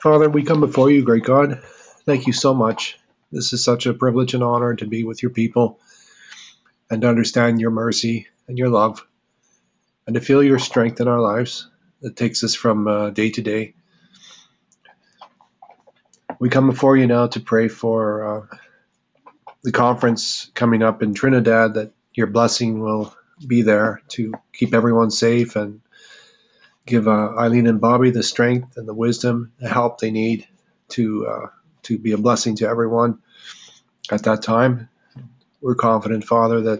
Father, we come before you, great God. Thank you so much. This is such a privilege and honor to be with your people and to understand your mercy and your love and to feel your strength in our lives that takes us from day to day. We come before you now to pray for the conference coming up in Trinidad, that your blessing will be there to keep everyone safe and give Eileen and Bobby the strength and the wisdom, the help they need to be a blessing to everyone at that time. We're confident, Father, that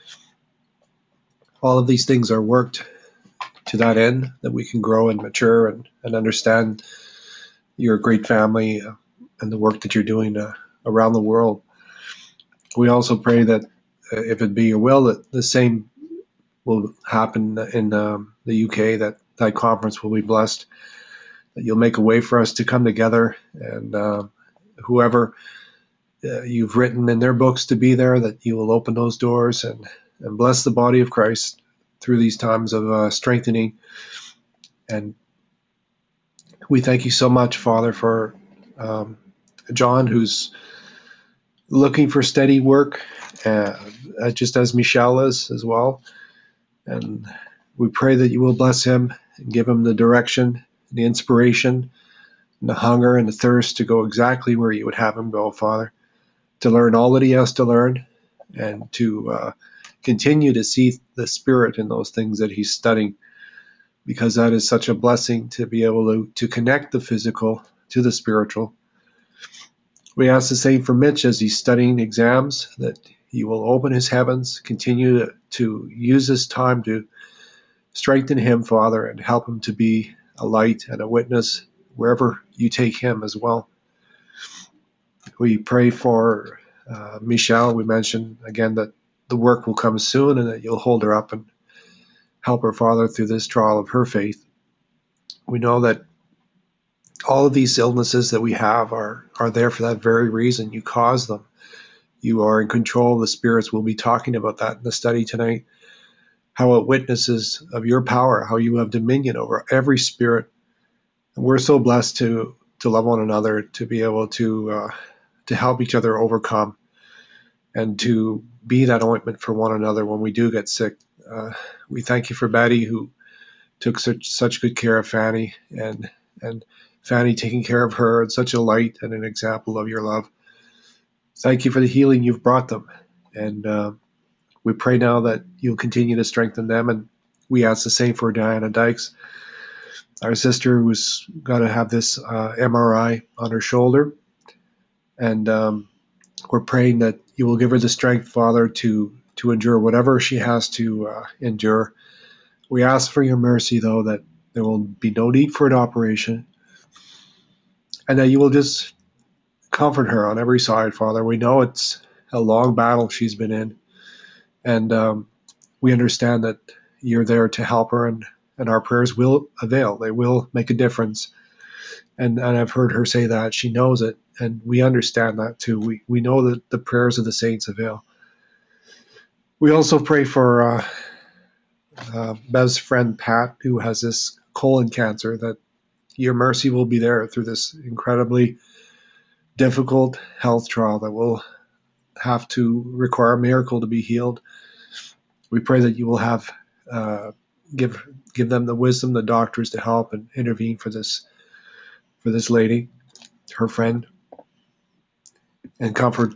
all of these things are worked to that end, that we can grow and mature and understand your great family and the work that you're doing around the world. We also pray that if it be your will, that the same will happen in the UK, that that conference will be blessed, that you'll make a way for us to come together, and whoever you've written in their books to be there, that you will open those doors and bless the body of Christ through these times of strengthening. And we thank you so much, Father, for John, who's looking for steady work, just as Michelle is as well. And we pray that you will bless him and give him the direction, the inspiration, and the hunger and the thirst to go exactly where you would have him go, Father, to learn all that he has to learn and to continue to see the Spirit in those things that he's studying, because that is such a blessing to be able to connect the physical to the spiritual. We ask the same for Mitch as he's studying exams, that he will open his heavens, continue to use this time to strengthen him, Father, and help him to be a light and a witness wherever you take him as well. We pray for Michelle. We mentioned again that the work will come soon and that you'll hold her up and help her, Father, through this trial of her faith. We know that all of these illnesses that we have are there for that very reason. You cause them. You are in control of the spirits. We'll be talking about that in the study tonight, how it witnesses of your power, how you have dominion over every spirit. And we're so blessed to love one another, to be able to help each other overcome and to be that ointment for one another when we do get sick. We thank you for Betty, who took such good care of Fanny, and Fanny taking care of her, and such a light and an example of your love. Thank you for the healing you've brought them. And we pray now that you'll continue to strengthen them. And we ask the same for Diana Dykes, our sister who's got to have this MRI on her shoulder. And we're praying that you will give her the strength, Father, to endure whatever she has to endure. We ask for your mercy, though, that there will be no need for an operation, and that you will just comfort her on every side, Father. We know it's a long battle she's been in, and we understand that you're there to help her, and our prayers will avail. They will make a difference. And I've heard her say that. She knows it, and we understand that too. We know that the prayers of the saints avail. We also pray for Bev's friend Pat, who has this colon cancer, that your mercy will be there through this incredibly difficult health trial that will have to require a miracle to be healed. We pray that you will have give them the wisdom, the doctors, to help and intervene for this lady, her friend, and comfort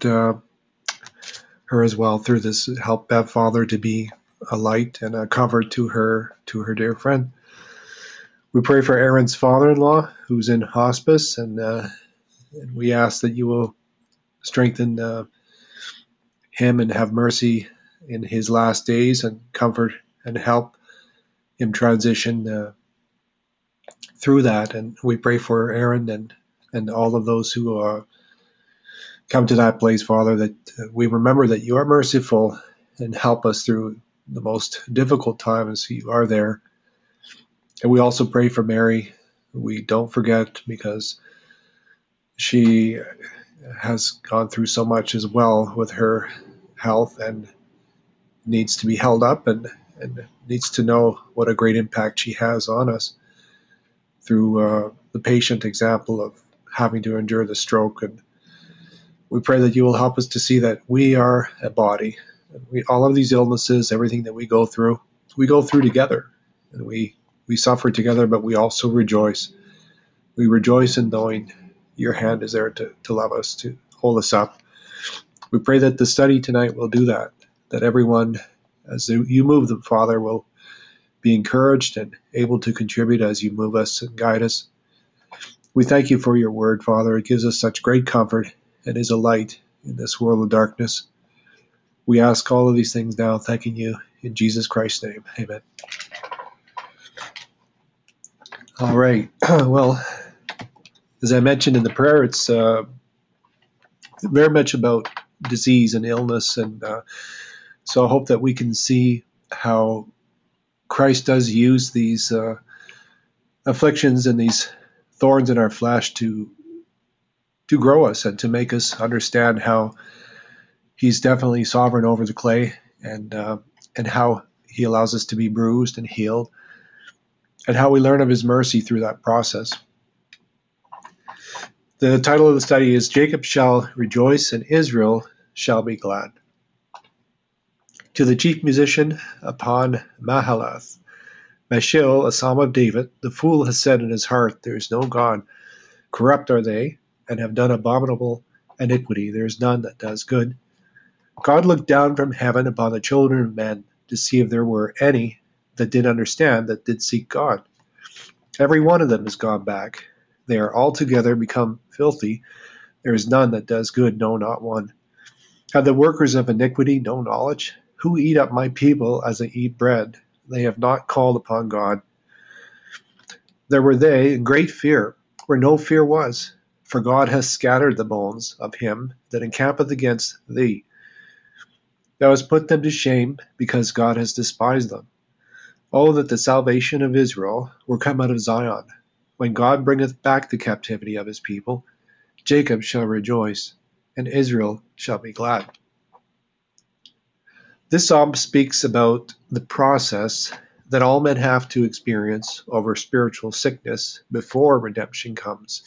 her as well through this. Help Bev, Father, to be a light and a comfort to her dear friend. We pray for Aaron's father-in-law, who's in hospice, and we ask that you will strengthen him and have mercy in his last days, and comfort and help him transition through that. And we pray for Aaron and all of those who come to that place, Father, that we remember that you are merciful and help us through the most difficult times. You are there. And we also pray for Mary. We don't forget, because she has gone through so much as well with her health, and needs to be held up, and needs to know what a great impact she has on us through the patient example of having to endure the stroke. And we pray that you will help us to see that we are a body. All of these illnesses, everything that we go through together. And we suffer together, but we also rejoice. We rejoice in knowing your hand is there to love us, to hold us up. We pray that the study tonight will do that everyone, as you move them, Father, will be encouraged and able to contribute as you move us and guide us. We thank you for your word, Father. It gives us such great comfort and is a light in this world of darkness. We ask all of these things now, thanking you in Jesus Christ's name. Amen. All right. Well, as I mentioned in the prayer, it's very much about disease and illness. And so I hope that we can see how Christ does use these afflictions and these thorns in our flesh to grow us and to make us understand how he's definitely sovereign over the clay, and how he allows us to be bruised and healed, and how we learn of his mercy through that process. The title of the study is Jacob shall rejoice and Israel shall be glad. To the chief musician upon Mahalath, Mashil, a psalm of David, the fool has said in his heart, there is no God. Corrupt are they, and have done abominable iniquity. There is none that does good. God looked down from heaven upon the children of men to see if there were any that did understand, that did seek God. Every one of them is gone back. They are altogether become filthy. There is none that does good, no, not one. Have the workers of iniquity no knowledge? Who eat up my people as they eat bread? They have not called upon God. There were they in great fear, where no fear was, for God has scattered the bones of him that encampeth against thee. Thou hast put them to shame, because God has despised them. Oh, that the salvation of Israel were come out of Zion. When God bringeth back the captivity of his people, Jacob shall rejoice, and Israel shall be glad. This psalm speaks about the process that all men have to experience over spiritual sickness before redemption comes.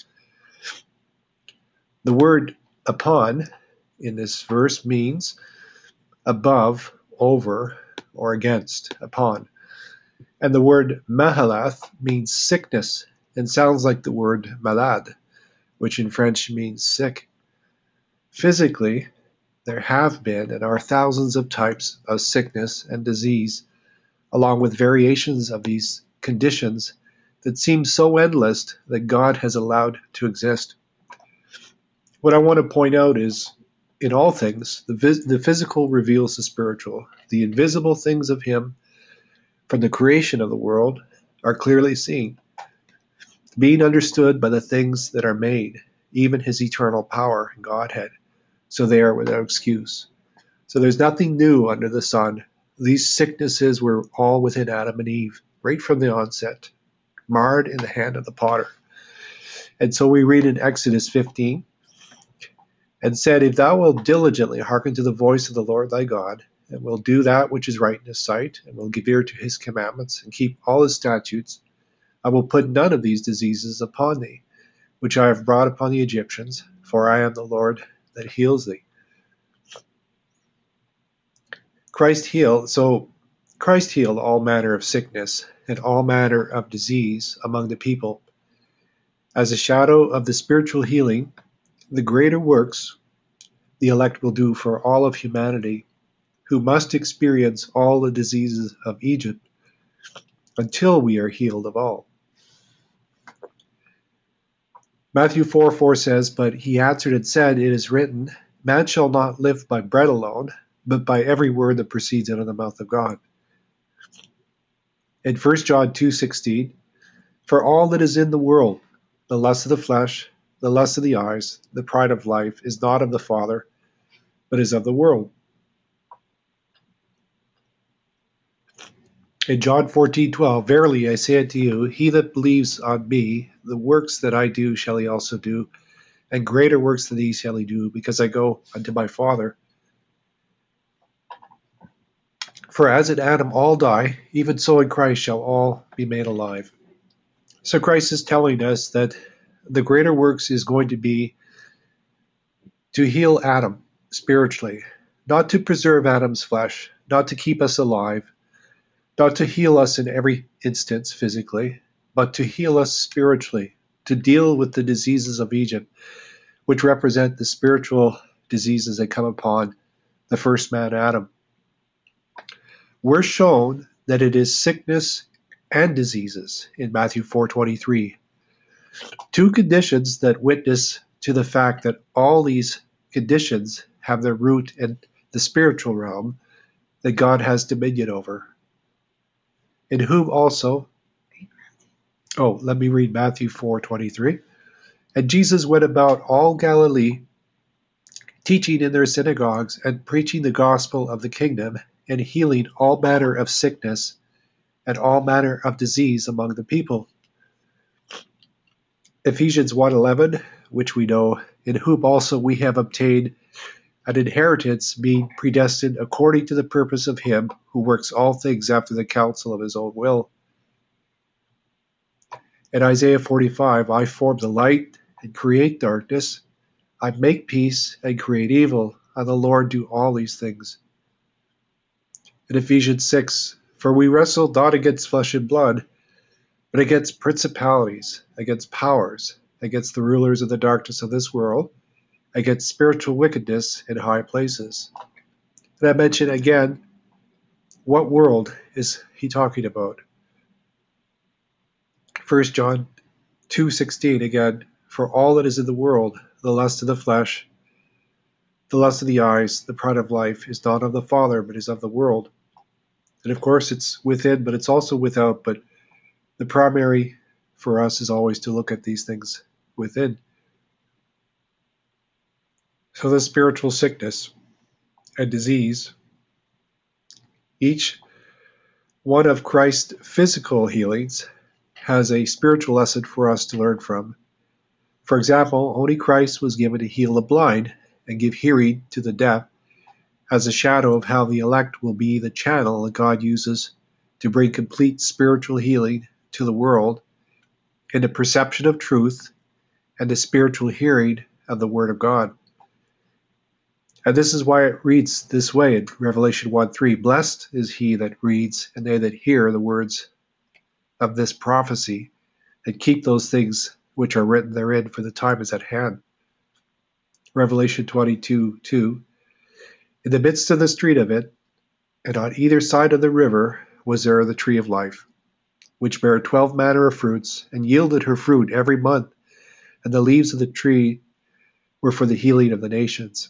The word upon in this verse means above, over, or against, upon. And the word mahalath means sickness and sounds like the word malade, which in French means sick. Physically, there have been and are thousands of types of sickness and disease, along with variations of these conditions that seem so endless that God has allowed to exist. What I want to point out is, in all things, the physical reveals the spiritual. The invisible things of him from the creation of the world are clearly seen, being understood by the things that are made, even his eternal power and Godhead. So they are without excuse. So there's nothing new under the sun. These sicknesses were all within Adam and Eve, right from the onset, marred in the hand of the potter. And so we read in Exodus 15, and said, if thou wilt diligently hearken to the voice of the Lord thy God, and will do that which is right in his sight, and will give ear to his commandments, and keep all his statutes, I will put none of these diseases upon thee, which I have brought upon the Egyptians, for I am the Lord that heals thee. Christ healed all manner of sickness and all manner of disease among the people. As a shadow of the spiritual healing, the greater works the elect will do for all of humanity, who must experience all the diseases of Egypt until we are healed of all. Matthew 4:4 says, but he answered and said, it is written, man shall not live by bread alone, but by every word that proceeds out of the mouth of God. In 1 John 2:16, for all that is in the world, the lust of the flesh, the lust of the eyes, the pride of life, is not of the Father, but is of the world. In John 14:12, verily I say unto you, he that believes on me, the works that I do shall he also do, and greater works than these shall he do, because I go unto my Father. For as in Adam all die, even so in Christ shall all be made alive. So Christ is telling us that the greater works is going to be to heal Adam spiritually, not to preserve Adam's flesh, not to keep us alive, not to heal us in every instance physically, but to heal us spiritually, to deal with the diseases of Egypt, which represent the spiritual diseases that come upon the first man, Adam. We're shown that it is sickness and diseases in Matthew 4:23, two conditions that witness to the fact that all these conditions have their root in the spiritual realm that God has dominion over, in whom also, let me read Matthew 4:23. And Jesus went about all Galilee, teaching in their synagogues and preaching the gospel of the kingdom and healing all manner of sickness and all manner of disease among the people. Ephesians 1:11, which we know, in whom also we have obtained an inheritance, being predestined according to the purpose of him who works all things after the counsel of his own will. In Isaiah 45, I form the light and create darkness. I make peace and create evil. I, the Lord, do all these things. In Ephesians 6, for we wrestle not against flesh and blood, but against principalities, against powers, against the rulers of the darkness of this world, against spiritual wickedness in high places. And I mention again, what world is he talking about? 1 John 2:16 again, for all that is in the world, the lust of the flesh, the lust of the eyes, the pride of life, is not of the Father, but is of the world. And of course it's within, but it's also without, but the primary for us is always to look at these things within. So the spiritual sickness and disease, each one of Christ's physical healings has a spiritual lesson for us to learn from. For example, only Christ was given to heal the blind and give hearing to the deaf, as a shadow of how the elect will be the channel that God uses to bring complete spiritual healing to the world in the perception of truth and the spiritual hearing of the Word of God. And this is why it reads this way in Revelation 1:3, blessed is he that reads and they that hear the words of this prophecy and keep those things which are written therein, for the time is at hand. Revelation 22:2, in the midst of the street of it, and on either side of the river, was there the tree of life, which bare 12 manner of fruits, and yielded her fruit every month, and the leaves of the tree were for the healing of the nations.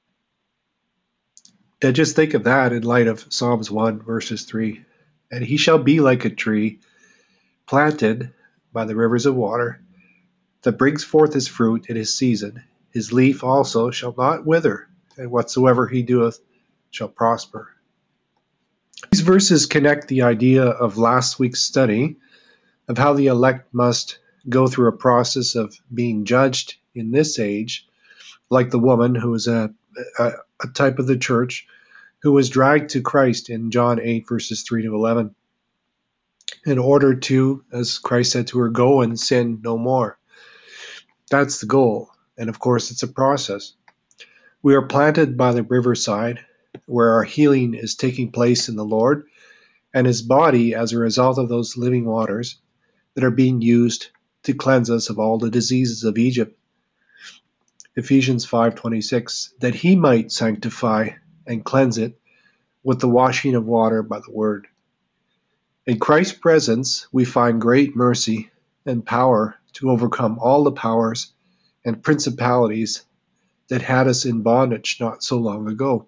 Now just think of that in light of Psalms 1, verses 3. And he shall be like a tree planted by the rivers of water, that brings forth his fruit in his season. His leaf also shall not wither, and whatsoever he doeth shall prosper. These verses connect the idea of last week's study of how the elect must go through a process of being judged in this age, like the woman who was a type of the church, who was dragged to Christ in John 8, verses 3 to 11, in order to, as Christ said to her, go and sin no more. That's the goal. And of course, it's a process. We are planted by the riverside, where our healing is taking place in the Lord and his body as a result of those living waters that are being used to cleanse us of all the diseases of Egypt. Ephesians 5:26, that he might sanctify and cleanse it with the washing of water by the word. In Christ's presence, we find great mercy and power to overcome all the powers and principalities that had us in bondage not so long ago.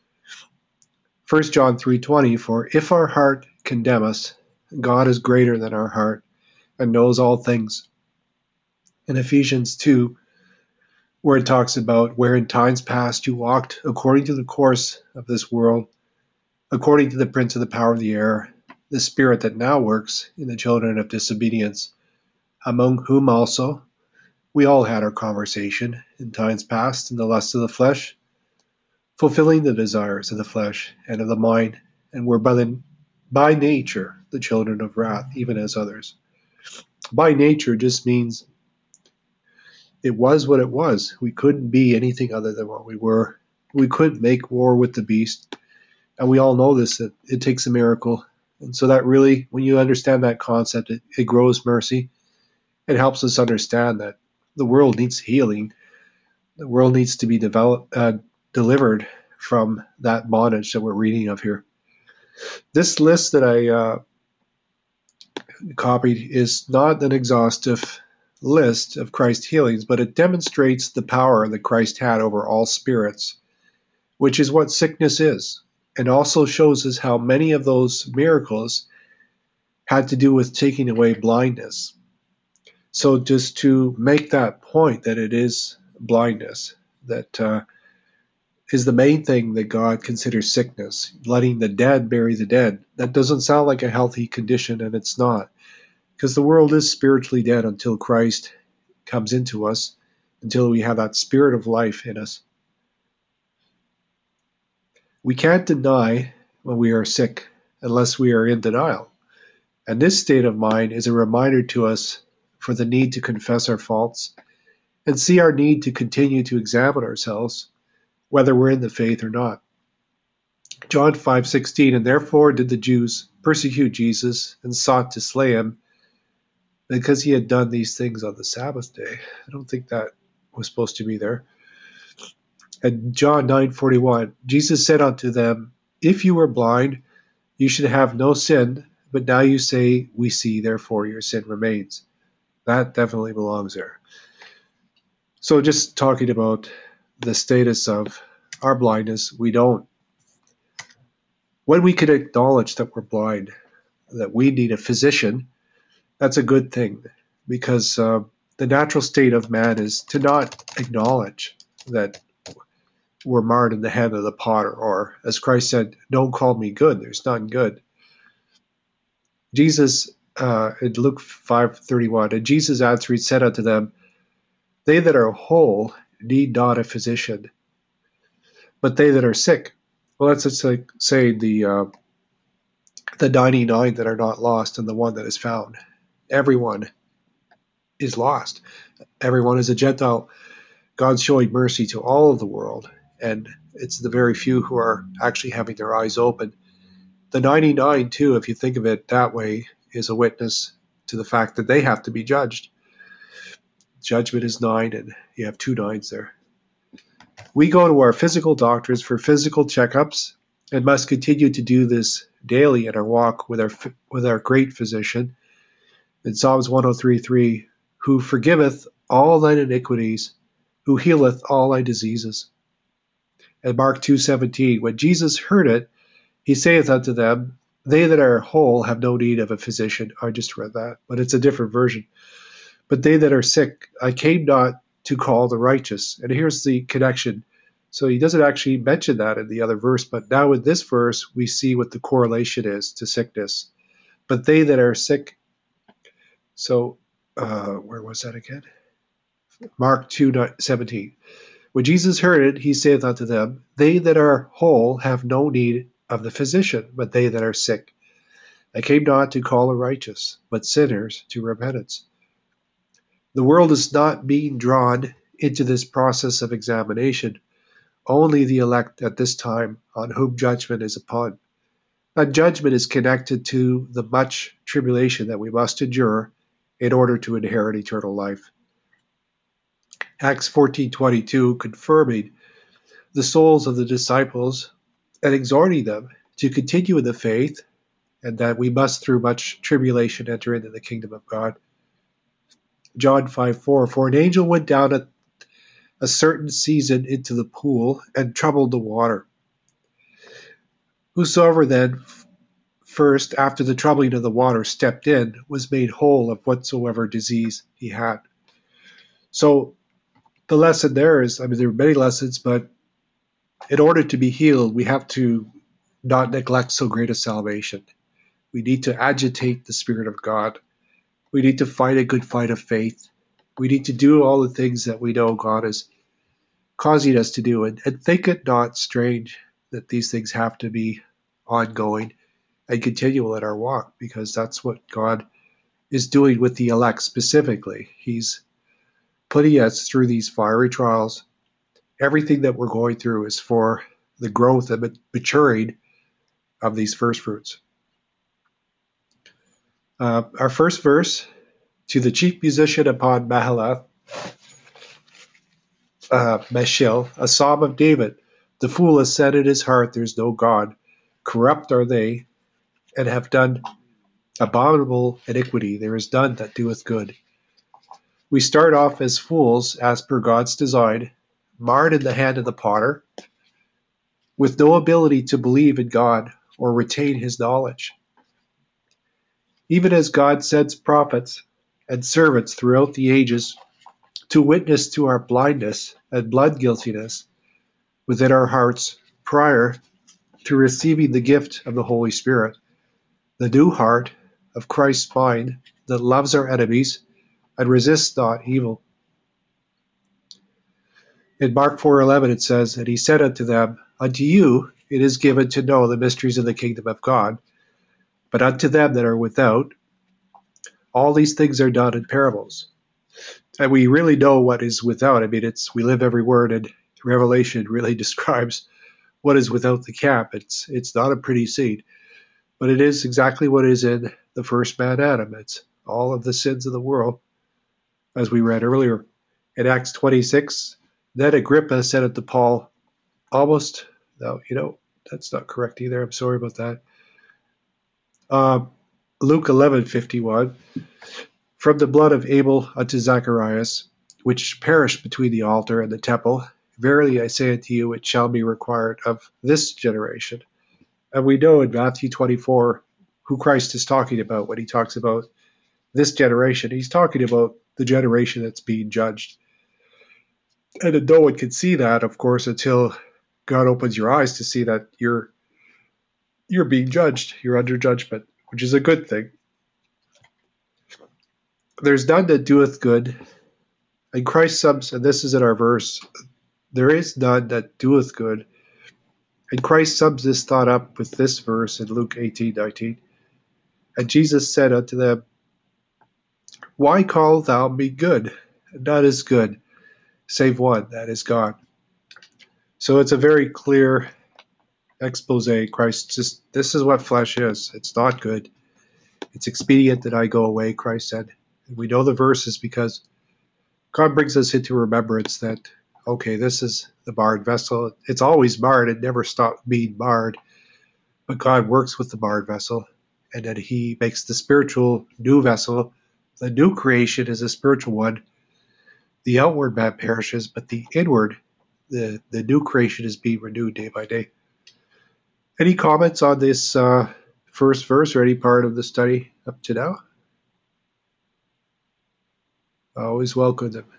1 John 3:20, for if our heart condemn us, God is greater than our heart and knows all things. In Ephesians 2, where it talks about where in times past you walked according to the course of this world, according to the prince of the power of the air, the spirit that now works in the children of disobedience, among whom also we all had our conversation in times past in the lust of the flesh, fulfilling the desires of the flesh and of the mind, and were by nature the children of wrath, even as others. By nature just means it was what it was. We couldn't be anything other than what we were. We couldn't make war with the beast. And we all know this, that it takes a miracle. And so that really, when you understand that concept, it grows mercy. It helps us understand that the world needs healing. The world needs to be delivered from that bondage that we're reading of here. This list that I copied is not an exhaustive list of Christ's healings, but it demonstrates the power that Christ had over all spirits, which is what sickness is, and also shows us how many of those miracles had to do with taking away blindness. So just to make that point that it is blindness, that is the main thing that God considers sickness, letting the dead bury the dead. That doesn't sound like a healthy condition, and it's not. Because the world is spiritually dead until Christ comes into us, until we have that spirit of life in us. We can't deny when we are sick unless we are in denial. And this state of mind is a reminder to us for the need to confess our faults and see our need to continue to examine ourselves, whether we're in the faith or not. John 5:16, and therefore did the Jews persecute Jesus and sought to slay him, because he had done these things on the Sabbath day. I don't think that was supposed to be there. And John 9:41, Jesus said unto them, if you were blind, you should have no sin, but now you say, we see, therefore your sin remains. That definitely belongs there. So just talking about the status of our blindness, when we can acknowledge that we're blind, that we need a physician, that's a good thing, because the natural state of man is to not acknowledge that we're marred in the hand of the potter, or as Christ said, don't call me good, there's none good. Jesus, in Luke 5:31, and Jesus answering said unto them, they that are whole need not a physician, but they that are sick. Well, that's just like saying the 99 that are not lost and the one that is found. Everyone is lost. Everyone is a Gentile. God's showing mercy to all of the world, and it's the very few who are actually having their eyes open. The 99, too, if you think of it that way, is a witness to the fact that they have to be judged. Judgment is 9, and you have 2 nines there. We go to our physical doctors for physical checkups and must continue to do this daily in our walk with our great physician. In Psalms 103:3, who forgiveth all thine iniquities, who healeth all thy diseases. And Mark 2:17, when Jesus heard it, he saith unto them, they that are whole have no need of a physician. I just read that, but it's a different version. But they that are sick, I came not to call the righteous. And here's the connection. So he doesn't actually mention that in the other verse, but now in this verse, we see what the correlation is to sickness. But they that are sick, so where was that again? Mark 2:17. When Jesus heard it, he saith unto them, they that are whole have no need of the physician, but they that are sick. I came not to call the righteous, but sinners to repentance. The world is not being drawn into this process of examination. Only the elect at this time, on whom judgment is upon. That judgment is connected to the much tribulation that we must endure in order to inherit eternal life. Acts 14:22, confirming the souls of the disciples and exhorting them to continue in the faith, and that we must through much tribulation enter into the kingdom of God. John 5:4, for an angel went down at a certain season into the pool and troubled the water. Whosoever then first, after the troubling of the water, stepped in, was made whole of whatsoever disease he had. So the lesson there is, there are many lessons, but in order to be healed, we have to not neglect so great a salvation. We need to agitate the Spirit of God. We need to fight a good fight of faith. We need to do all the things that we know God is causing us to do. And think it not strange that these things have to be ongoing and continual in our walk, because that's what God is doing with the elect specifically. He's putting us through these fiery trials. Everything that we're going through is for the growth and maturing of these first fruits. Our first verse, to the chief musician upon Mahalath, Meshil, a psalm of David. The fool has said in his heart, there's no God. Corrupt are they, and have done abominable iniquity. There is none that doeth good. We start off as fools, as per God's design, marred in the hand of the potter, with no ability to believe in God or retain his knowledge. Even as God sends prophets and servants throughout the ages to witness to our blindness and blood guiltiness within our hearts prior to receiving the gift of the Holy Spirit, the new heart of Christ's mind that loves our enemies and resists not evil. In Mark 4:11 it says, and he said unto them, unto you it is given to know the mysteries of the kingdom of God, but unto them that are without, all these things are done in parables. And we really know what is without. I mean, we live every word, and Revelation really describes what is without the camp. It's not a pretty scene, but it is exactly what is in the first man Adam. It's all of the sins of the world, as we read earlier. In Acts 26, then Agrippa said unto Paul, that's not correct either. I'm sorry about that. Luke 11:51, from the blood of Abel unto Zacharias, which perished between the altar and the temple, verily I say unto you, it shall be required of this generation. And we know in Matthew 24 who Christ is talking about when he talks about this generation. He's talking about the generation that's being judged. And no one can see that, of course, until God opens your eyes to see that you're being judged. You're under judgment, which is a good thing. There's none that doeth good. And Christ sums, and this is in our verse, there is none that doeth good. And Christ sums this thought up with this verse in Luke 18:19. And Jesus said unto them, why call thou me good? None is good, save one, that is God. So it's a very clear expose. Christ just, this is what flesh is. It's not good. It's expedient that I go away, Christ said. And we know the verses because God brings us into remembrance that, okay, this is the marred vessel. It's always marred. It never stopped being marred. But God works with the marred vessel, and then he makes the spiritual new vessel. The new creation is a spiritual one. The outward man perishes, but the inward, the new creation is being renewed day by day. Any comments on this first verse or any part of the study up to now? I always welcome them.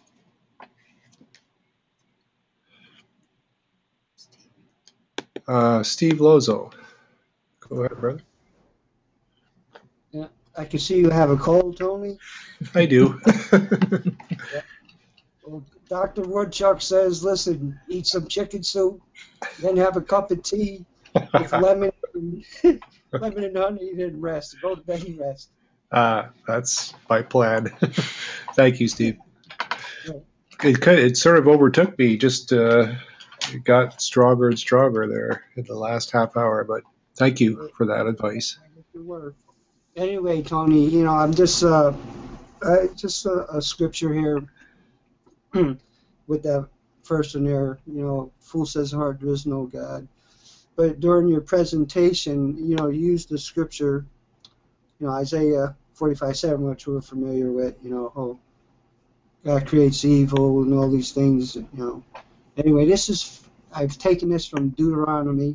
Steve Lozo. Go ahead, brother. Yeah, I can see you have a cold, Tony. I do. Yeah. Well, Dr. Woodchuck says, listen, eat some chicken soup, then have a cup of tea with lemon and honey, then rest. Go to bed and rest. That's my plan. Thank you, Steve. Yeah. It sort of overtook me. Just it got stronger and stronger there in the last half hour. But thank you for that advice. Anyway, Tony, I'm just a scripture here with that first in there. Fool says heart there is no God. But during your presentation, you used the scripture, Isaiah 45:7, which we're familiar with. God creates evil and all these things. Anyway, I've taken this from Deuteronomy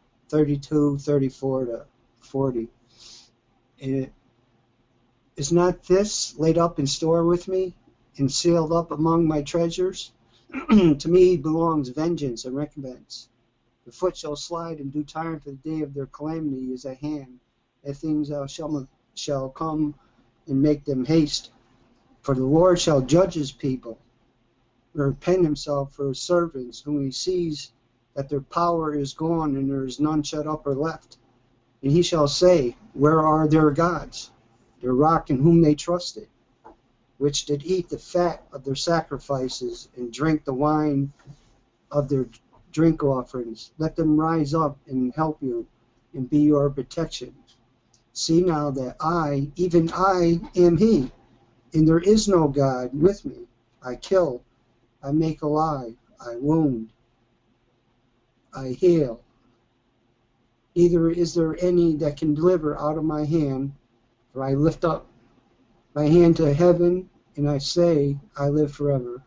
32:34 to 40. And is not this laid up in store with me and sealed up among my treasures? To me belongs vengeance and recompense. The foot shall slide in due time, for the day of their calamity is at hand. And things shall come and make them haste. For the Lord shall judge his people, and repent himself for his servants, whom he sees that their power is gone, and there is none shut up or left. And he shall say, where are their gods? their rock in whom they trusted, which did eat the fat of their sacrifices and drink the wine of their drink offerings. Let them rise up and help you and be your protection. See now that I, even I, am he, and there is no God with me. I kill, I make alive, I wound, I heal. Neither is there any that can deliver out of my hand, for I lift up my hand to heaven, and I say, I live forever.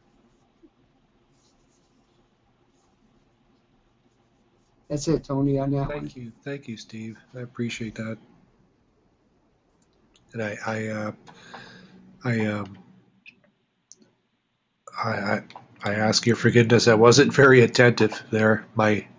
That's it, Tony, on that one. Thank you, Steve. I appreciate that. And I, I, I ask your forgiveness. I wasn't very attentive there.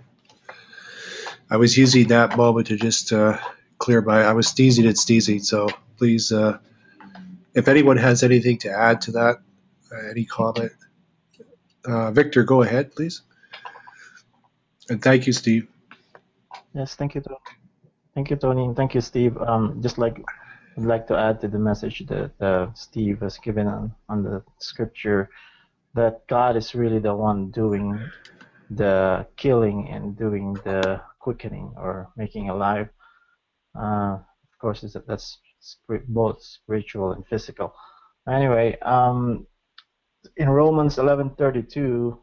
I was using that moment to just clear my. I was sneezing. So please, if anyone has anything to add to that, any comment, Victor, go ahead, please. And thank you, Steve. Yes, thank you, thank you, Tony, and thank you, Steve. I'd like to add to the message that Steve has given on the scripture, that God is really the one doing the killing and doing the quickening or making alive. Of course, that's both spiritual and physical. Anyway, in Romans 11:32,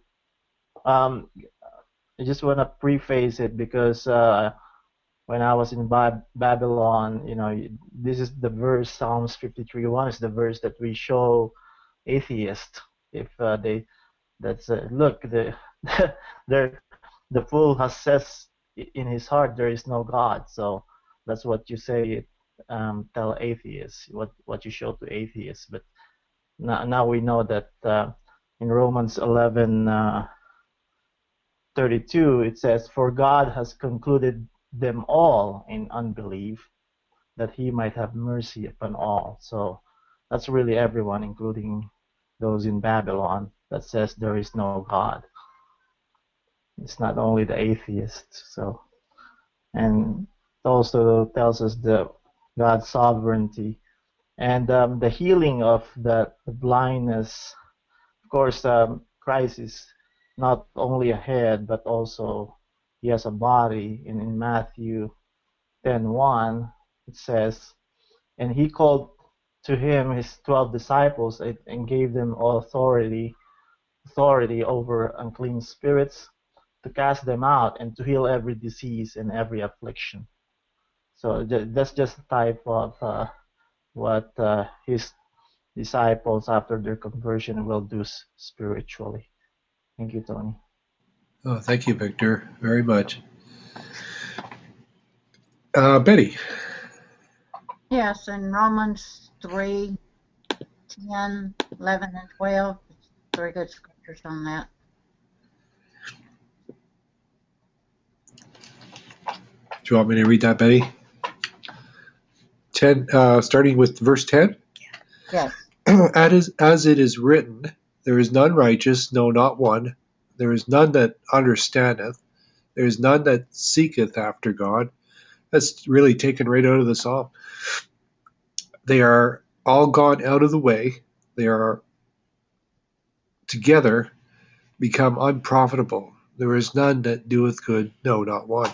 I just want to preface it because when I was in Babylon, this is the verse, Psalms 53:1 is the verse that we show atheists if look, the fool has says in his heart there is no God. So that's what you say, tell atheists, what you show to atheists. But now we know that in Romans 11:32 it says, for God has concluded them all in unbelief, that he might have mercy upon all. So that's really everyone, including those in Babylon, that says there is no God. It's not only the atheists. So, and it also tells us the God's sovereignty and the healing of the blindness. Of course, Christ is not only a head, but also he has a body. And in Matthew 10:1, it says, and he called to him his 12 disciples and gave them all authority over unclean spirits, to cast them out and to heal every disease and every affliction. So that's just a type of what his disciples after their conversion will do spiritually. Thank you, Tony. Oh, thank you, Victor, very much. Betty. Yes, in Romans 3, 10, 11, and 12, very good scriptures on that. Do you want me to read that, Betty? 10, starting with verse 10? Yes. As it is written, there is none righteous, no, not one. There is none that understandeth. There is none that seeketh after God. That's really taken right out of the psalm. They are all gone out of the way. They are together become unprofitable. There is none that doeth good, no, not one.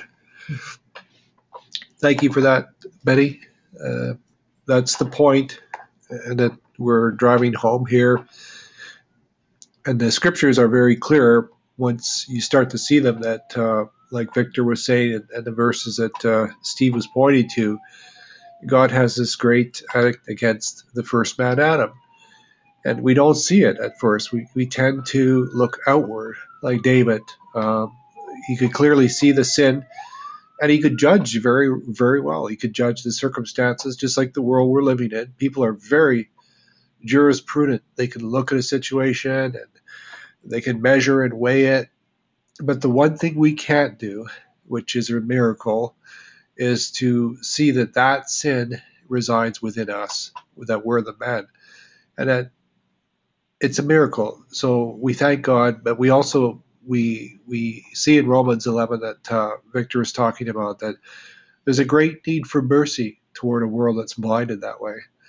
Thank you for that, Betty. That's the point that we're driving home here. And the scriptures are very clear once you start to see them, that like Victor was saying, and the verses that Steve was pointing to, God has this great act against the first man, Adam. And we don't see it at first. We tend to look outward, like David. He could clearly see the sin, and he could judge very, very well. He could judge the circumstances, just like the world we're living in. People are very jurisprudent. They can look at a situation and they can measure and weigh it. But the one thing we can't do, which is a miracle, is to see that sin resides within us, that we're the man. And that it's a miracle. So we thank God, but we also we see in Romans 11 that Victor is talking about, that there's a great need for mercy toward a world that's blinded that way.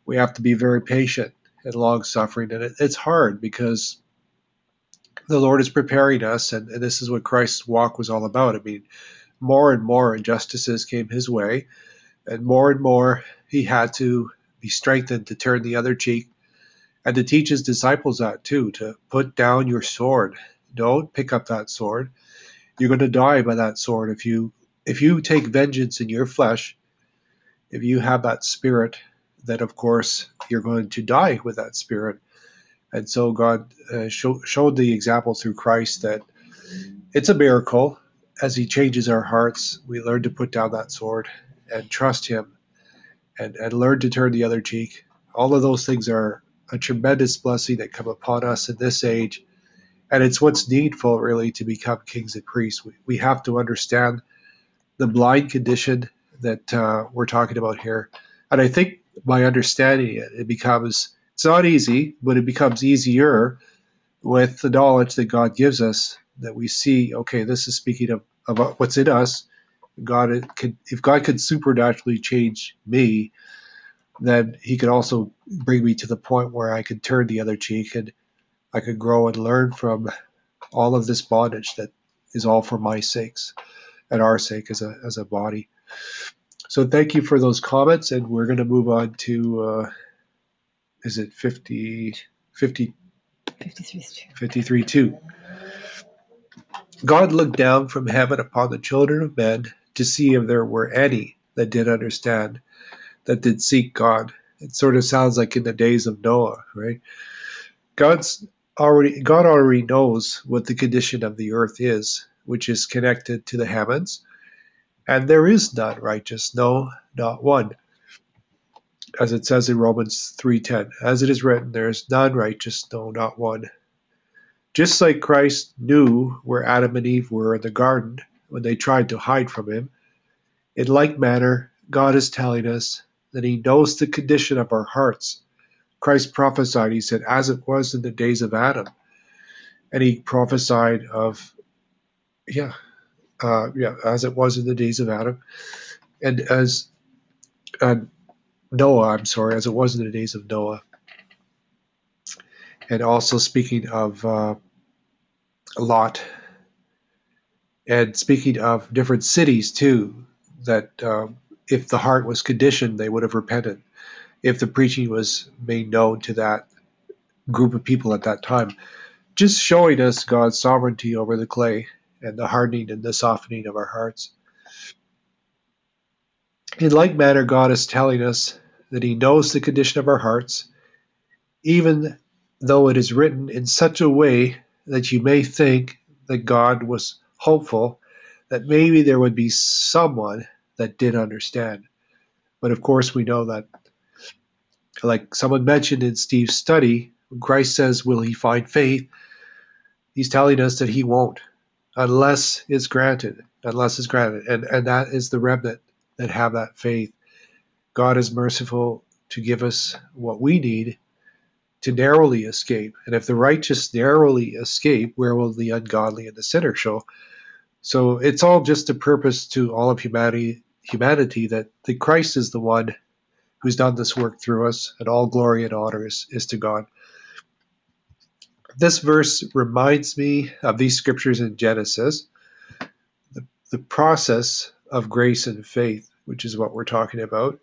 We have to be very patient and long-suffering, and it's hard because the Lord is preparing us, and this is what Christ's walk was all about. I mean, more and more injustices came his way, and more he had to be strengthened to turn the other cheek, and to teach his disciples that too, to put down your sword. Don't pick up that sword. You're going to die by that sword if you take vengeance in your flesh. If you have that spirit, then of course you're going to die with that spirit. And so God showed the example through Christ that it's a miracle. As he changes our hearts, we learn to put down that sword and trust him, and learn to turn the other cheek. All of those things are a tremendous blessing that come upon us in this age. And it's what's needful, really, to become kings and priests. We have to understand the blind condition that we're talking about here. And I think by understanding it, it's not easy, but it becomes easier with the knowledge that God gives us, that we see, okay, this is speaking of what's in us. If God could supernaturally change me, then he could also bring me to the point where I could turn the other cheek, and I could grow and learn from all of this bondage that is all for my sakes and our sake as a body. So thank you for those comments, and we're going to move on to, is it 53:2. God looked down from heaven upon the children of men to see if there were any that did understand, that did seek God. It sort of sounds like in the days of Noah, right? God already knows what the condition of the earth is, which is connected to the heavens, and there is none righteous, no, not one. As it says in Romans 3:10, as it is written, there is none righteous, no, not one. Just like Christ knew where Adam and Eve were in the garden when they tried to hide from him, in like manner, God is telling us that he knows the condition of our hearts. Christ prophesied, he said, as it was in the days of Adam. And he prophesied of, as it was in the days of Adam. And as Noah, as it was in the days of Noah. And also speaking of Lot. And speaking of different cities too, that if the heart was conditioned, they would have repented. If the preaching was made known to that group of people at that time. Just showing us God's sovereignty over the clay and the hardening and the softening of our hearts. In like manner, God is telling us that he knows the condition of our hearts, even though it is written in such a way that you may think that God was hopeful that maybe there would be someone that did understand. But of course we know that, like someone mentioned in Steve's study, when Christ says, will he find faith? He's telling us that he won't, unless it's granted. And that is the remnant that have that faith. God is merciful to give us what we need to narrowly escape. And if the righteous narrowly escape, where will the ungodly and the sinner show? So it's all just a purpose to all of humanity that Christ is the one who's done this work through us, and all glory and honor is to God. This verse reminds me of these scriptures in Genesis, the process of grace and faith, which is what we're talking about,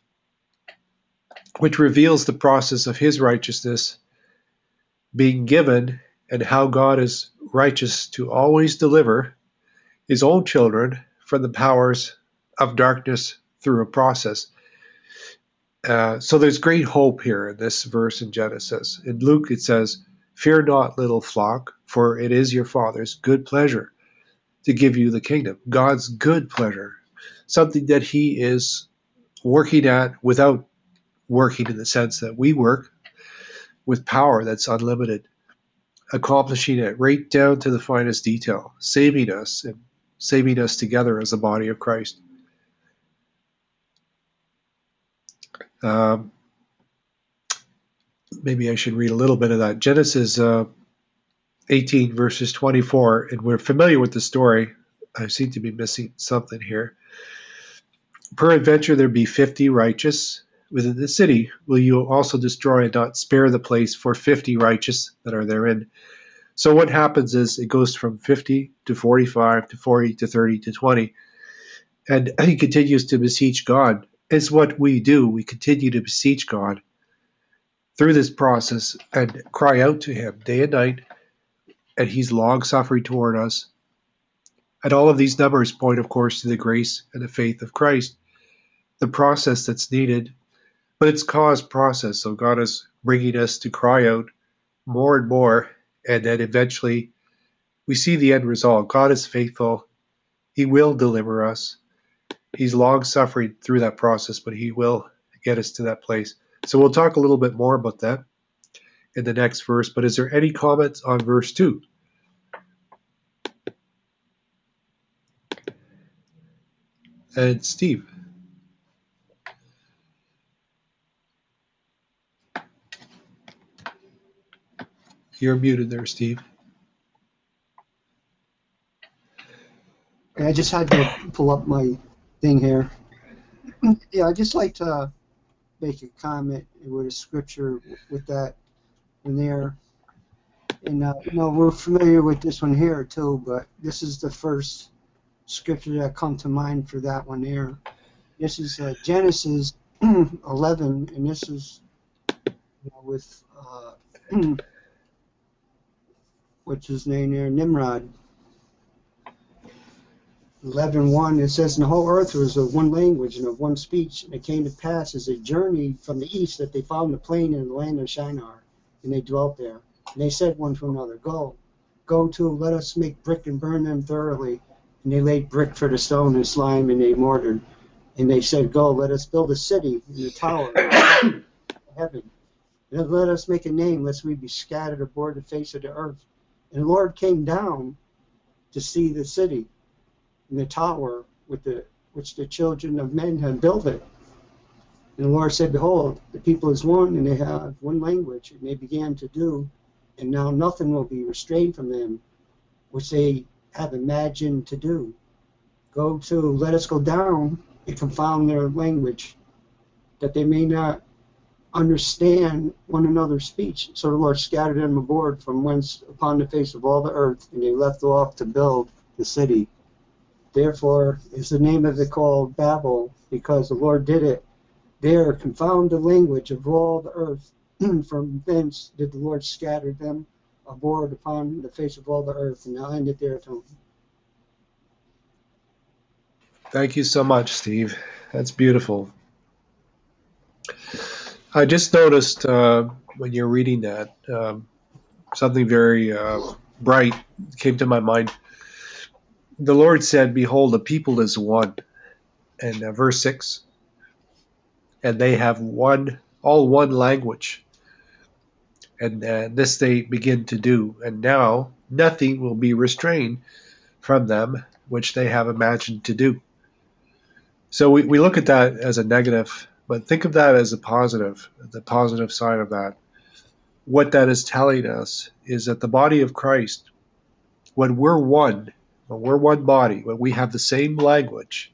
which reveals the process of his righteousness being given, and how God is righteous to always deliver his own children from the powers of darkness through a process. So there's great hope here in this verse in Genesis. In Luke it says, fear not, little flock, for it is your Father's good pleasure to give you the kingdom. God's good pleasure, something that he is working at without working in the sense that we work, with power that's unlimited, accomplishing it right down to the finest detail, saving us and saving us together as the body of Christ. Maybe I should read a little bit of that. Genesis 18 verses 24, and we're familiar with the story. I seem to be missing something here. Peradventure there be 50 righteous, within the city will you also destroy and not spare the place for 50 righteous that are therein. So what happens is it goes from 50 to 45 to 40 to 30 to 20, and he continues to beseech God. It's what we do. We continue to beseech God through this process and cry out to him day and night, and he's long suffering toward us. And all of these numbers point, of course, to the grace and the faith of Christ, the process that's needed. But it's cause process, so God is bringing us to cry out more and more, and then eventually we see the end result. God is faithful. He will deliver us. He's long suffering through that process, but he will get us to that place. So we'll talk a little bit more about that in the next verse. But is there any comments on verse 2? And Steve. You're muted there, Steve. I just had to pull up my thing here. Yeah, I'd just like to make a comment with a scripture with that in there. And, we're familiar with this one here too, but this is the first scripture that come to mind for that one there. This is Genesis 11, and this is with what's his name there, Nimrod. 11:1, it says, "And the whole earth was of one language and of one speech. And it came to pass as they journeyed from the east that they found a plain in the land of Shinar, and they dwelt there. And they said one to another, Go to, let us make brick and burn them thoroughly. And they laid brick for the stone and slime, and they mortared. And they said, Go, let us build a city in the tower of heaven. And let us make a name, lest we be scattered abroad the face of the earth. And the Lord came down to see the city in the tower which the children of men had built it. And the Lord said, Behold, the people is one, and they have one language, and they began to do, and now nothing will be restrained from them, which they have imagined to do. Let us go down and confound their language, that they may not understand one another's speech. So the Lord scattered them abroad from whence upon the face of all the earth, and they left off to build the city. Therefore is the name of it called Babel, because the Lord did it there, confound the language of all the earth. From thence did the Lord scatter them abroad upon the face of all the earth. And I'll end it there, Tony. Thank you so much, Steve. That's beautiful. I just noticed when you're reading that, something very bright came to my mind. The Lord said, Behold, the people is one. And verse 6, and they have all one language. And this they begin to do. And now nothing will be restrained from them, which they have imagined to do. So we look at that as a negative, but think of that as a positive, the positive side of that. What that is telling us is that the body of Christ, when we're one body, when we have the same language,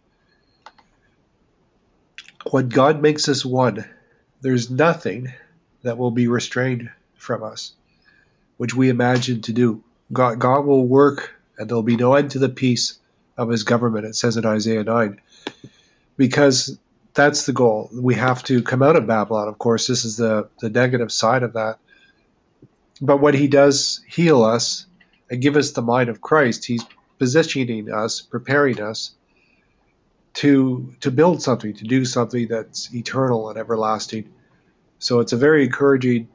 when God makes us one, there's nothing that will be restrained from us, which we imagine to do. God will work, and there'll be no end to the peace of his government, it says in Isaiah 9, because that's the goal. We have to come out of Babylon, of course. This is the negative side of that. But when he does heal us and give us the mind of Christ, he's positioning us, preparing us to build something, to do something that's eternal and everlasting. So it's a very encouraging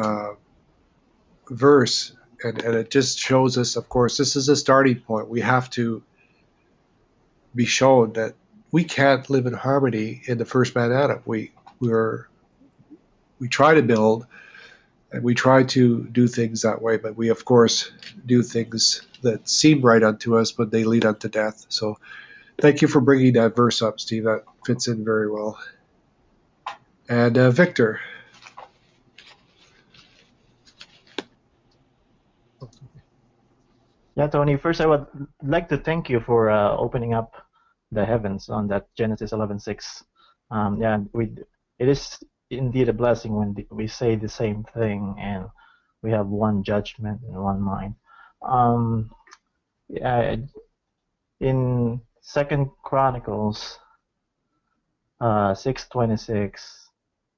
verse, and it just shows us, of course, this is a starting point. We have to be shown that we can't live in harmony in the first man Adam. We try to build, and we try to do things that way, but we, of course, do things that seem right unto us, but they lead unto death. So thank you for bringing that verse up, Steve. That fits in very well. And Victor. Yeah, Tony, first I would like to thank you for opening up the heavens on that Genesis 11:6. Yeah, it is indeed a blessing when we say the same thing and we have one judgment and one mind. Um, yeah, in Second Chronicles 6:26,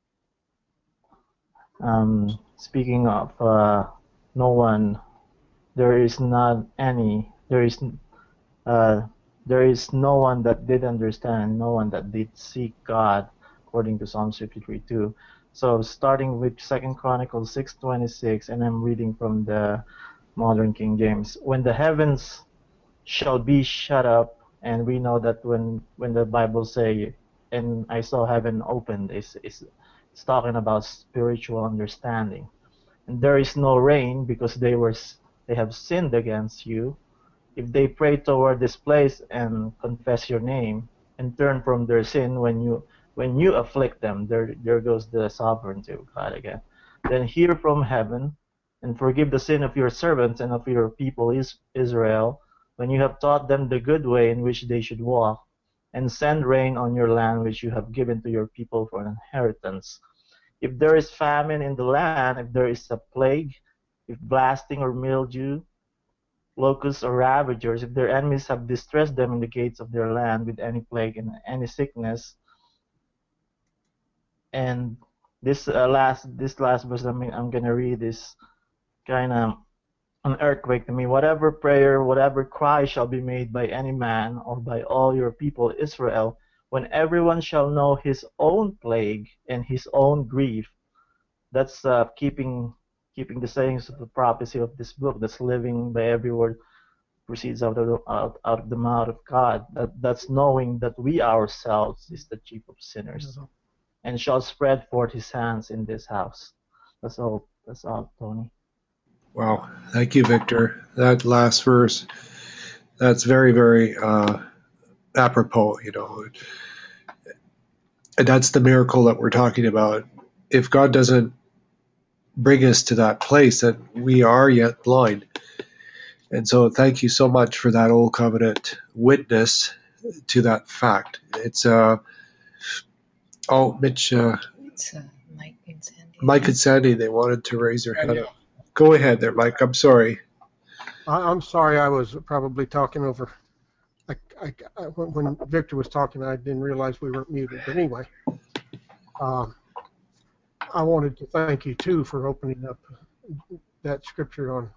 speaking of no one, there is not any, there is no one that did understand, no one that did seek God, according to Psalm 53:2. So starting with Second Chronicles 6:26, and I'm reading from the Modern King James. When the heavens shall be shut up, and we know that when the Bible say, and I saw heaven opened, it's talking about spiritual understanding. And there is no rain because they have sinned against you. If they pray toward this place and confess your name and turn from their sin when you afflict them, there goes the sovereignty of God again. Then hear from heaven and forgive the sin of your servants and of your people Israel, when you have taught them the good way in which they should walk, and send rain on your land which you have given to your people for an inheritance. If there is famine in the land, if there is a plague, if blasting or mildew, locusts or ravagers, if their enemies have distressed them in the gates of their land with any plague and any sickness, and this last verse I'm gonna read is kind of an earthquake to me. Whatever prayer, whatever cry shall be made by any man or by all your people Israel, when everyone shall know his own plague and his own grief. That's keeping the sayings of the prophecy of this book. That's living by every word proceeds out of the mouth of God. That's knowing that we ourselves is the chief of sinners, and shall spread forth his hands in this house. That's all. That's all, Tony. Wow. Thank you, Victor. That last verse, that's very, very apropos, And that's the miracle that we're talking about. If God doesn't bring us to that place, that we are yet blind. And so thank you so much for that Old Covenant witness to that fact. It's Mitch, It's Mike and Sandy. Mike and Sandy, they wanted to raise their hand up. Go ahead there, Mike. I'm sorry. I'm sorry, I was probably talking over. When Victor was talking, I didn't realize we weren't muted. But anyway, I wanted to thank you too for opening up that scripture on.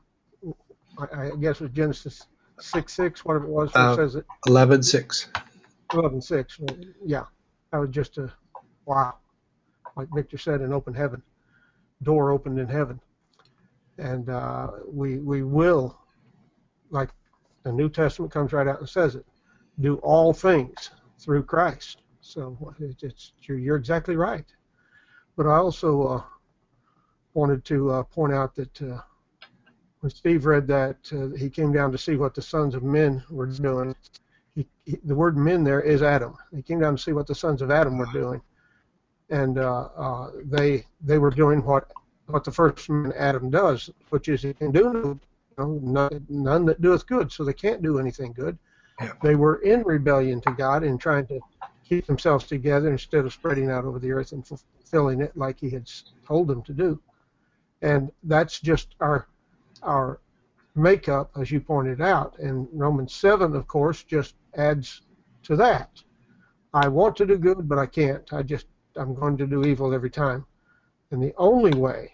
I guess it was Genesis 6:6, whatever it was. Where it says it 11:6. 11:6. Yeah, that was just a wow. Like Victor said, an open heaven, door opened in heaven, and we will, like the New Testament comes right out and says it, do all things through Christ. So you're exactly right. But I also wanted to point out that when Steve read that he came down to see what the sons of men were doing, the word men there is Adam. He came down to see what the sons of Adam were doing, and they were doing what the first man Adam does, which is he can do none that doeth good, so they can't do anything good. Yeah. They were in rebellion to God and trying to keep themselves together instead of spreading out over the earth and fulfilling it like he had told them to do. And that's just our makeup, as you pointed out. And Romans 7, of course, just adds to that. I want to do good, but I can't. I'm going to do evil every time. And the only way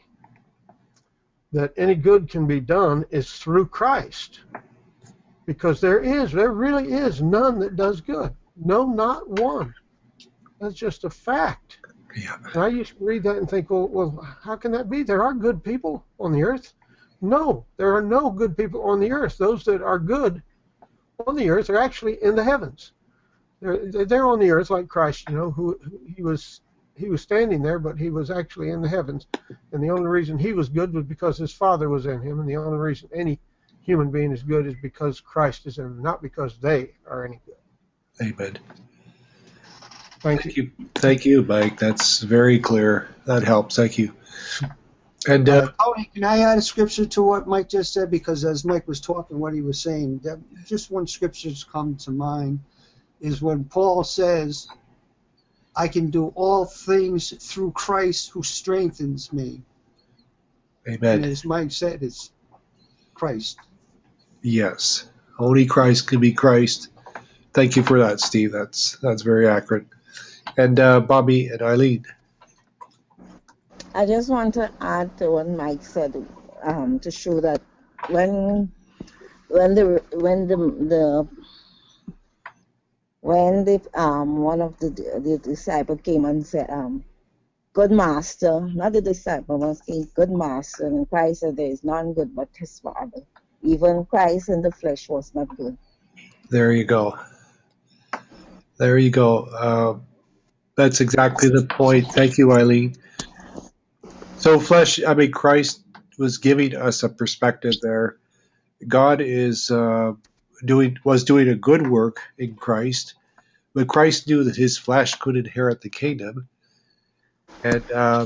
that any good can be done is through Christ. Because there really is none that does good. No, not one. That's just a fact. Yeah. And I used to read that and think, well, how can that be? There are good people on the earth. No, there are no good people on the earth. Those that are good on the earth are actually in the heavens. They're on the earth like Christ, who he was standing there, but he was actually in the heavens. And the only reason he was good was because his Father was in him. And the only reason any human being is good is because Christ is in them, not because they are any good. Amen. Thank you. Thank you, Mike. That's very clear. That helps. Thank you. And Tony, can I add a scripture to what Mike just said? Because as Mike was talking, what he was saying, just one scripture's come to mind is when Paul says, I can do all things through Christ who strengthens me. And Amen. as Mike said, it's Christ. Yes. Only Christ can be Christ. Thank you for that, Steve. That's very accurate. And Bobby and Eileen. I just want to add to what Mike said, to show that when the one of the disciple came and said, good master, not the disciple, but saying, good master, and Christ said, there is none good but his Father. Even Christ in the flesh was not good. There you go. There you go. That's exactly the point. Thank you, Eileen. So Christ was giving us a perspective there. God was doing a good work in Christ, but Christ knew that his flesh could inherit the kingdom. And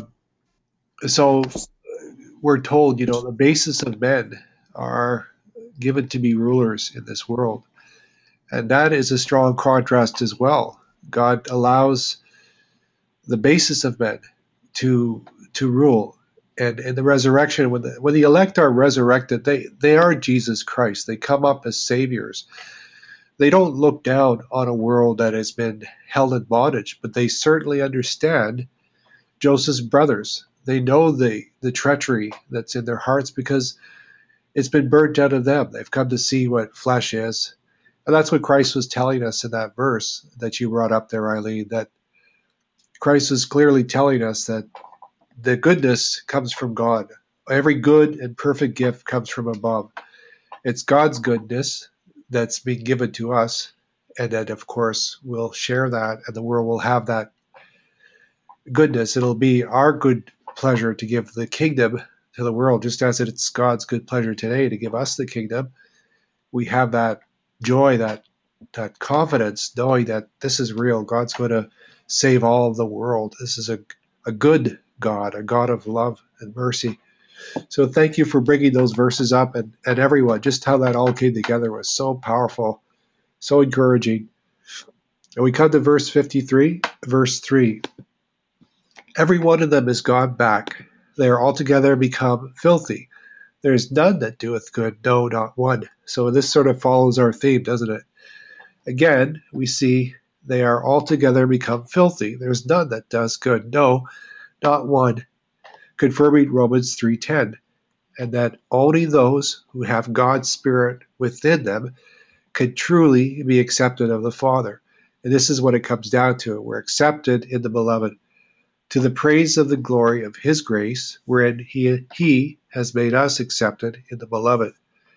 so we're told, the basis of men are given to be rulers in this world. And that is a strong contrast as well. God allows the basis of men to rule. And in the resurrection, when the elect are resurrected, they are Jesus Christ. They come up as saviors. They don't look down on a world that has been held in bondage, but they certainly understand Joseph's brothers. They know the treachery that's in their hearts because it's been burnt out of them. They've come to see what flesh is. And that's what Christ was telling us in that verse that you brought up there, Eileen, that Christ was clearly telling us that the goodness comes from God. Every good and perfect gift comes from above. It's God's goodness that's being given to us, and then, of course, we'll share that, and the world will have that goodness. It'll be our good pleasure to give the kingdom to the world, just as it's God's good pleasure today to give us the kingdom. We have that joy, that confidence, knowing that this is real. God's going to save all of the world. This is a good God, a God of love and mercy. So thank you for bringing those verses up, and everyone, just how that all came together was so powerful, so encouraging. And we come to verse 53, verse 3. Every one of them is gone back. They are altogether become filthy. There is none that doeth good, no, not one. So this sort of follows our theme, doesn't it? Again, we see they are altogether become filthy. There's none that does good, no, not one. Confirming Romans 3:10, and that only those who have God's Spirit within them can truly be accepted of the Father. And this is what it comes down to. We're accepted in the Beloved, to the praise of the glory of his grace, wherein he has made us accepted in the Beloved.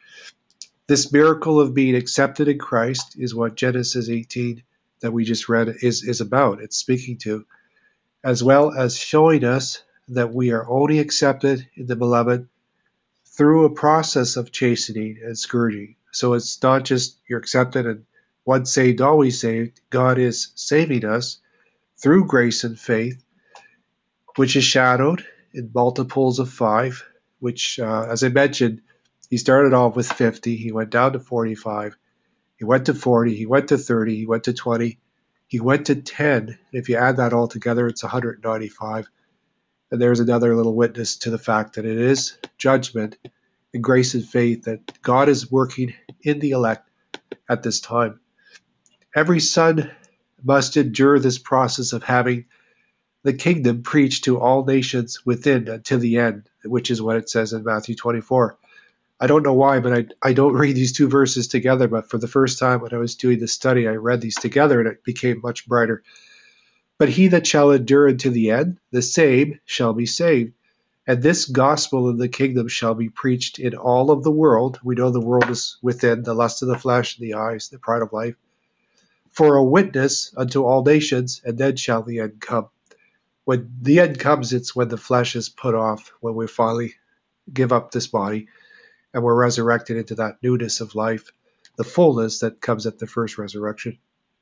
This miracle of being accepted in Christ is what Genesis 18 that we just read is about. It's speaking to, as well as showing us that we are only accepted in the Beloved through a process of chastening and scourging. So it's not just you're accepted and once saved, always saved. God is saving us through grace and faith, which is shadowed in multiples of 5, which, as I mentioned, he started off with 50, he went down to 45, he went to 40, he went to 30, he went to 20, he went to 10. If you add that all together, it's 195. And there's another little witness to the fact that it is judgment and grace and faith that God is working in the elect at this time. Every son must endure this process of having the kingdom preached to all nations within until the end, which is what it says in Matthew 24. I don't know why, but I don't read these two verses together, but for the first time when I was doing this study, I read these together and it became much brighter. But he that shall endure unto the end, the same shall be saved. And this gospel of the kingdom shall be preached in all of the world. We know the world is within, the lust of the flesh, the eyes, the pride of life. For a witness unto all nations, and then shall the end come. When the end comes, it's when the flesh is put off, when we finally give up this body, and we're resurrected into that newness of life, the fullness that comes at the first resurrection.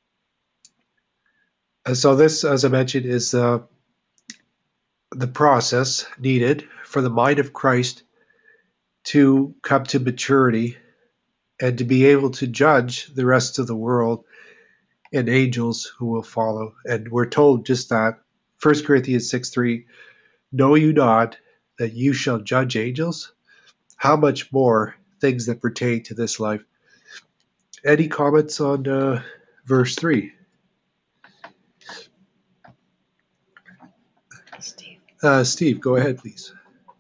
And so this, as I mentioned, is the process needed for the mind of Christ to come to maturity and to be able to judge the rest of the world and angels who will follow. And we're told just that. 1 Corinthians 6:3, know you not that you shall judge angels? How much more things that pertain to this life? Any comments on verse 3? Steve. Steve, go ahead, please.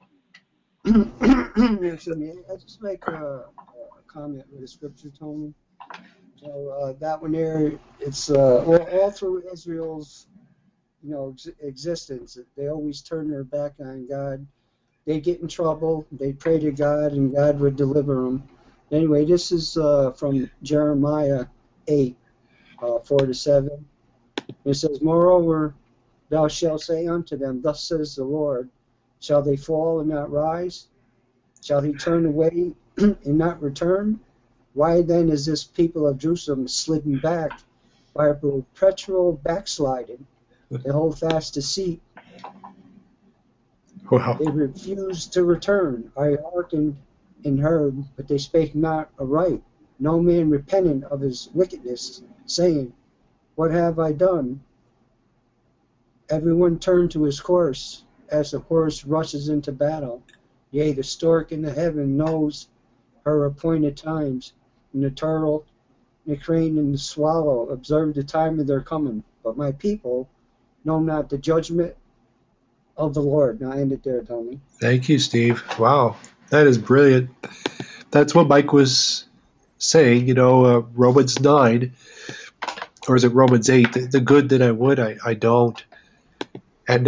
Excuse me. I just make a comment with the scripture told me. So that one there, it's all through Israel's, existence. They always turn their back on God. They get in trouble. They pray to God, and God would deliver them. Anyway, this is from Jeremiah 8, 4-7. It says, moreover, thou shalt say unto them, thus says the Lord, shall they fall and not rise? Shall he turn away and not return? Why then is this people of Jerusalem slidden back by a perpetual backsliding? They hold fast deceit. Wow. They refused to return. I hearkened and heard, but they spake not aright. No man repented of his wickedness, saying, what have I done? Everyone turned to his course, as the horse rushes into battle. Yea, the stork in the heaven knows her appointed times, and the turtle, the crane, and the swallow observe the time of their coming. But my people know not the judgment of the Lord. Now I end it there, Tony. Thank you, Steve. Wow, that is brilliant. That's what Mike was saying, Romans 9, or is it Romans 8? The good that I would, I don't. And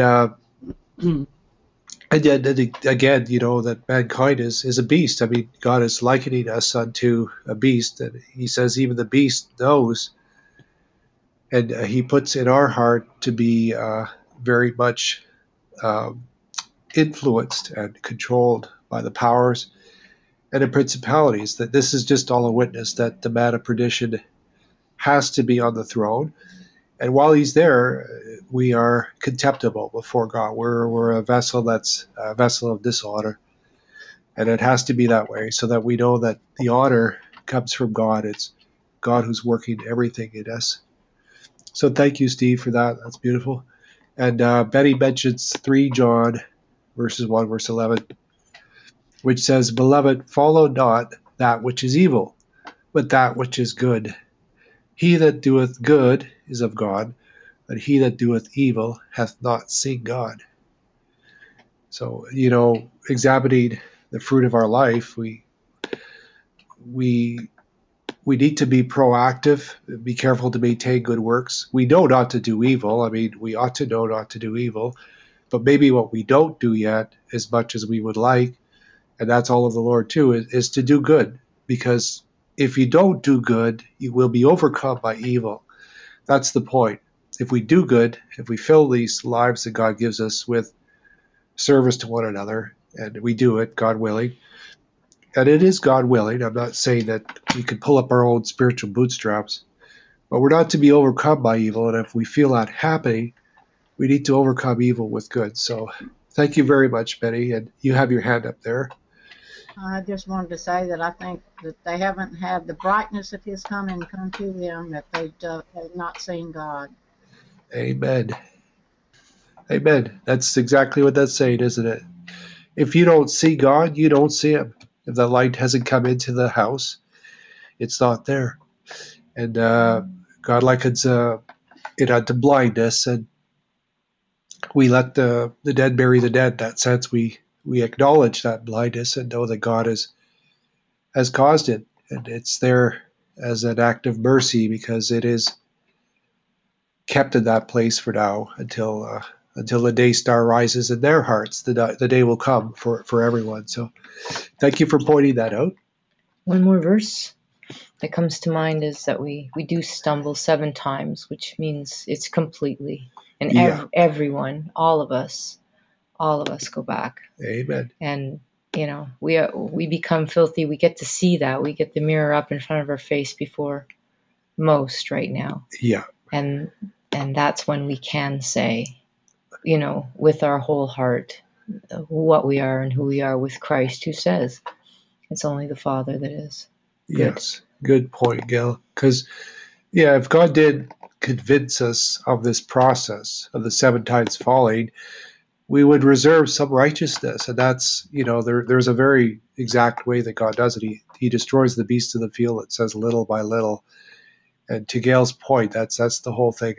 and yet, again, that mankind is a beast. I mean, God is likening us unto a beast, and he says even the beast knows. And he puts in our heart to be very much influenced and controlled by the powers and the principalities, that this is just all a witness that the man of perdition has to be on the throne. And while he's there, we are contemptible before God. We're a vessel that's a vessel of dishonor. And it has to be that way so that we know that the honor comes from God. It's God who's working everything in us. So thank you, Steve, for that. That's beautiful. And Betty mentions 3 John verses 1, verse 11, which says, beloved, follow not that which is evil, but that which is good. He that doeth good is of God, but he that doeth evil hath not seen God. So, examining the fruit of our life, we need to be proactive, be careful to maintain good works. We know not to do evil. I mean, we ought to know not to do evil, but maybe what we don't do yet as much as we would like, and that's all of the Lord too, is to do good. Because if you don't do good, you will be overcome by evil. That's the point. If we do good, if we fill these lives that God gives us with service to one another, and we do it, God willing, and it is God willing. I'm not saying that we can pull up our own spiritual bootstraps, but we're not to be overcome by evil. And if we feel that happening, we need to overcome evil with good. So thank you very much, Betty. And you have your hand up there. I just wanted to say that I think that they haven't had the brightness of his coming come to them, that they have not seen God. Amen. Amen. That's exactly what that's saying, isn't it? If you don't see God, you don't see him. If the light hasn't come into the house, it's not there. And God likens it unto blindness, and we let the dead bury the dead. In that sense, we acknowledge that blindness and know that God has caused it, and it's there as an act of mercy because it is kept in that place for now until the day star rises in their hearts. The day will come for everyone. So thank you for pointing that out. One more verse that comes to mind is that we do stumble 7 times, which means it's completely. And Yeah. everyone, all of us go back. Amen. And, we become filthy. We get to see that. We get the mirror up in front of our face before most right now. Yeah. And that's when we can say, with our whole heart, what we are and who we are with Christ, who says it's only the Father that is good. Yes. Good point, Gail. Because Yeah, if God did convince us of this process of the 7 times falling, we would reserve some righteousness, and that's there's a very exact way that God does it. He destroys the beasts of the field. It says little by little, and to Gail's point, that's the whole thing.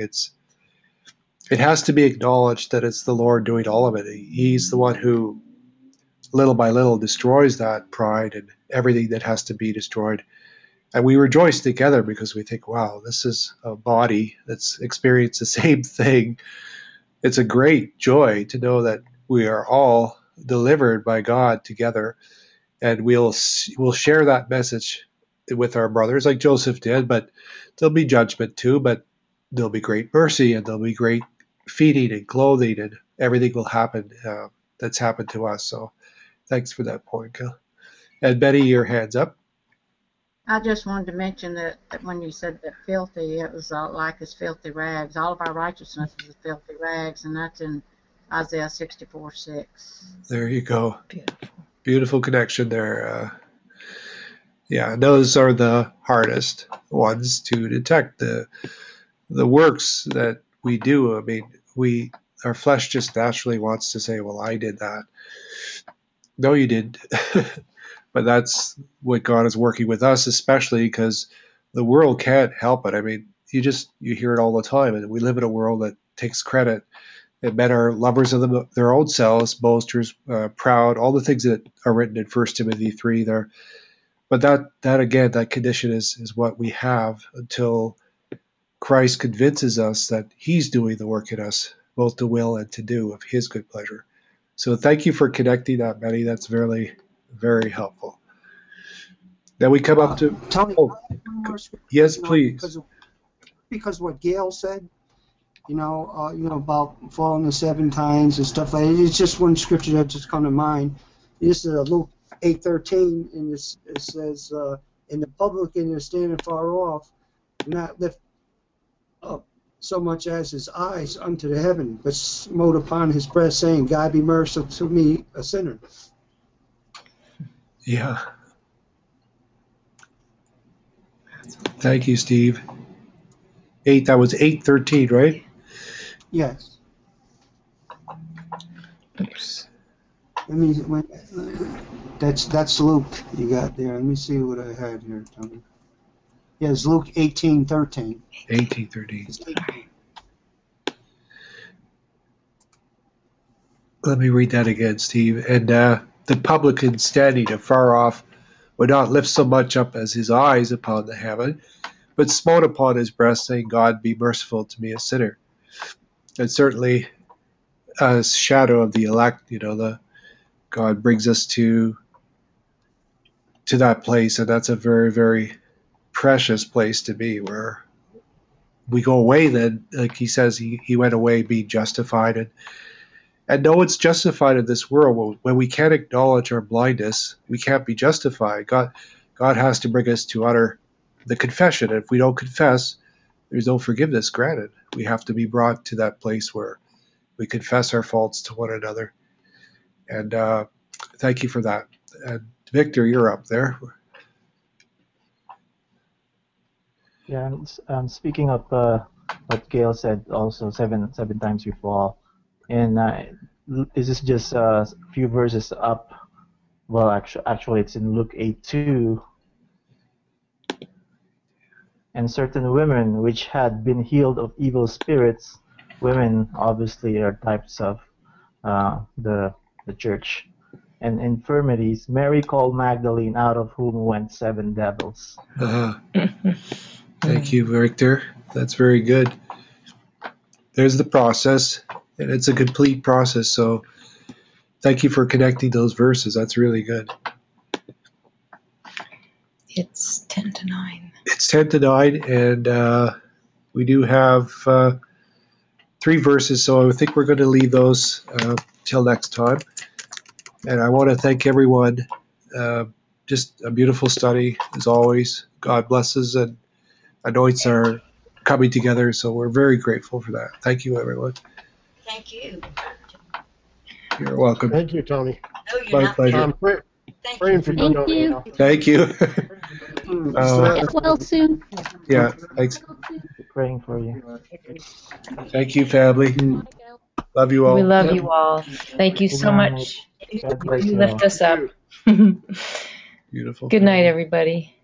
It has to be acknowledged that it's the Lord doing all of it. He's the one who little by little destroys that pride and everything that has to be destroyed. And we rejoice together because we think, wow, this is a body that's experienced the same thing. It's a great joy to know that we are all delivered by God together, and we'll share that message with our brothers like Joseph did, but there'll be judgment too, but there'll be great mercy, and there'll be great feeding and clothing, and everything will happen that's happened to us. So thanks for that point, Gil. And Betty, your hand's up. I just wanted to mention that when you said that filthy, it was like as filthy rags. All of our righteousness is as filthy rags, and that's in Isaiah 64:6. There you go. Beautiful. Beautiful connection there. Yeah, those are the hardest ones to detect. The works that we do. I mean, our flesh just naturally wants to say, "Well, I did that." No, you didn't. But that's what God is working with us, especially because the world can't help it. I mean, you hear it all the time, and we live in a world that takes credit. And men are lovers of their own selves, boasters, proud, all the things that are written in 1 Timothy 3 there. But that again, that condition is what we have until Christ convinces us that he's doing the work in us, both to will and to do of his good pleasure. So thank you for connecting that, Betty. That's very, very helpful. Then we come up to Tony. Yes, please. Because what Gail said, about falling the 7 times and stuff like that. It's just one scripture that just come to mind. This is Luke 8:13, and it says, "And the publican is standing far off, not lift up so much as his eyes unto the heaven, but smote upon his breast, saying, God be merciful to me, a sinner." Yeah. Thank you, Steve. That was 8:13, right? Yes. Oops. That's Luke you got there. Let me see what I had here, Tony. Yeah, it's Luke 18:13. 18:13. Let me read that again, Steve. And the publican standing afar off would not lift so much up as his eyes upon the heaven, but smote upon his breast, saying, God be merciful to me, a sinner. And certainly a shadow of the elect, God brings us to that place, and that's a very, very precious place to be, where we go away then, like he says, he went away being justified, and no one's justified in this world. When we can't acknowledge our blindness, we can't be justified. God has to bring us to utter the confession. If we don't confess, there's no forgiveness granted. We have to be brought to that place where we confess our faults to one another. And thank you for that. And Victor, you're up there. Yeah, and speaking of what Gail said, also seven times we fall, and this is just a few verses up. Well, actually, it's in Luke 8:2. And certain women which had been healed of evil spirits, women obviously are types of the church, and infirmities, Mary called Magdalene, out of whom went 7 devils. Thank you, Victor. That's very good. There's the process, and it's a complete process. So thank you for connecting those verses. That's really good. It's 10 to 9. It's 10 to 9, and we do have 3 verses, so I think we're going to leave those till next time. And I want to thank everyone. Just a beautiful study, as always. God blesses and anoints our coming together, so we're very grateful for that. Thank you, everyone. Thank you. You're welcome. Thank you, Tony. No, you're My not. pleasure. Praying for you, Thank Tony. you. Thank you. Get well soon. Yeah, thanks. praying for you. Thank you, family. Love you all. We love you all. Thank you so Good night. much. God bless You you lift all. us up. Beautiful. Good night, everybody.